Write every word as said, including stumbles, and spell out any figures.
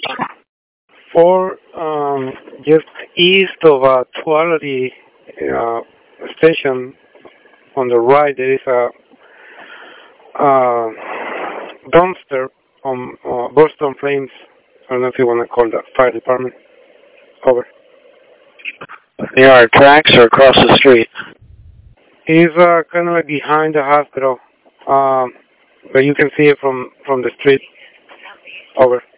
For um, just east of uh, Quality uh, Station on the right, there is a uh, dumpster on uh, Boston Flames. I don't know if you want to call that fire department. Over. Near our tracks or across the street? He's uh, kind of like behind the hospital, um, but you can see it from from the street. Over.